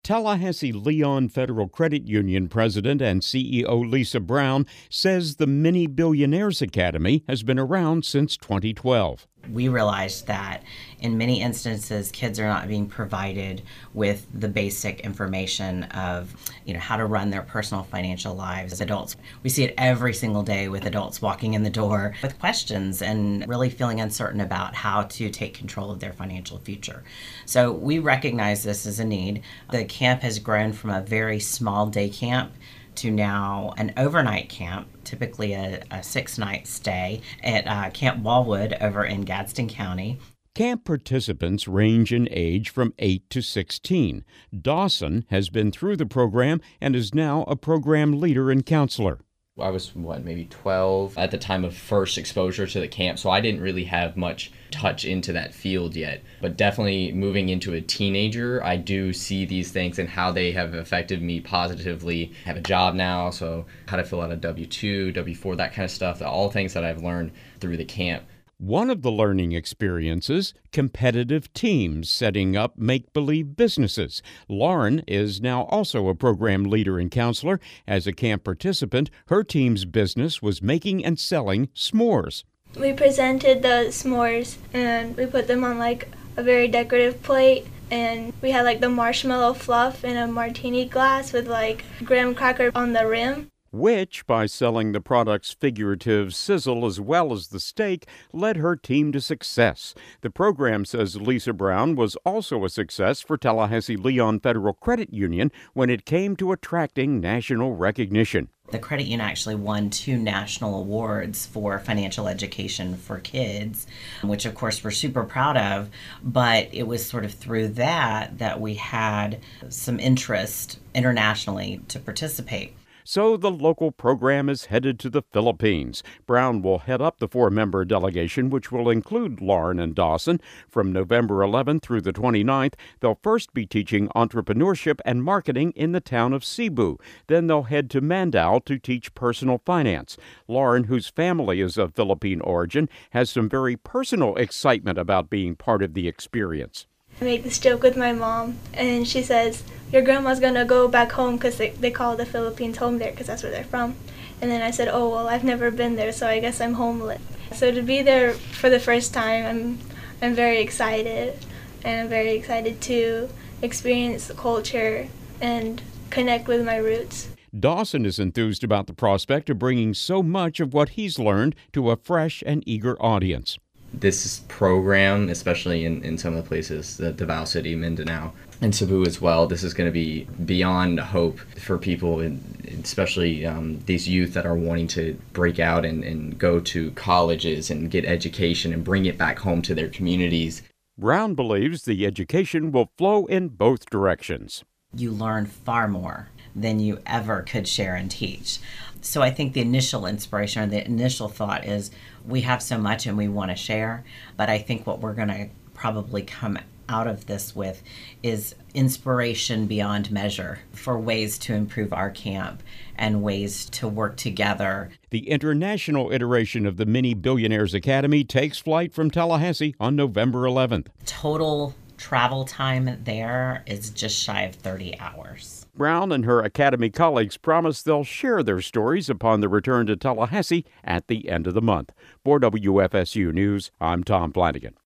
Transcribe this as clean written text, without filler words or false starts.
Tallahassee Leon Federal Credit Union president and CEO Lisa Brown says the Mini Billionaires Academy has been around since 2012. We realized that in many instances, kids are not being provided with the basic information of, how to run their personal financial lives as adults. We see it every single day with adults walking in the door with questions and really feeling uncertain about how to take control of their financial future. So we recognize this as a need. The camp has grown from a very small day camp to now an overnight camp, typically a 6-night stay at Camp Wallwood over in Gadsden County. Camp participants range in age from 8 to 16. Dawson has been through the program and is now a program leader and counselor. I was, maybe 12 at the time of first exposure to the camp, so I didn't really have much touch into that field yet. But definitely moving into a teenager, I do see these things and how they have affected me positively. I have a job now, so how to fill out a W-2, W-4, that kind of stuff, all things that I've learned through the camp. One of the learning experiences, competitive teams setting up make-believe businesses. Lauren is now also a program leader and counselor. As a camp participant, her team's business was making and selling s'mores. We presented the s'mores and we put them on a very decorative plate, and we had the marshmallow fluff in a martini glass with graham cracker on the rim. Which, by selling the product's figurative sizzle as well as the steak, led her team to success. The program, says Lisa Brown, was also a success for Tallahassee Leon Federal Credit Union when it came to attracting national recognition. The credit union actually won 2 national awards for financial education for kids, which of course we're super proud of, but it was sort of through that we had some interest internationally to participate. So the local program is headed to the Philippines. Brown will head up the 4-member delegation, which will include Lauren and Dawson. From November 11th through the 29th, they'll first be teaching entrepreneurship and marketing in the town of Cebu. Then they'll head to Mandaue to teach personal finance. Lauren, whose family is of Philippine origin, has some very personal excitement about being part of the experience. I make this joke with my mom, and she says, "Your grandma's gonna go back home," because they call the Philippines home there because that's where they're from. And then I said, "Oh, well, I've never been there, so I guess I'm homeless." So to be there for the first time, I'm very excited, and I'm very excited to experience the culture and connect with my roots. Dawson is enthused about the prospect of bringing so much of what he's learned to a fresh and eager audience. This program, especially in some of the places, the Davao City, Mindanao, and Cebu as well, this is going to be beyond hope for people, especially these youth that are wanting to break out and go to colleges and get education and bring it back home to their communities. Brown believes the education will flow in both directions. You learn far more than you ever could share and teach. So I think the initial inspiration or the initial thought is we have so much and we want to share, but I think what we're going to probably come out of this with is inspiration beyond measure for ways to improve our camp and ways to work together. The international iteration of the Mini Billionaires Academy takes flight from Tallahassee on November 11th. Total travel time there is just shy of 30 hours. Brown and her Academy colleagues promise they'll share their stories upon the return to Tallahassee at the end of the month. For WFSU News, I'm Tom Flanagan.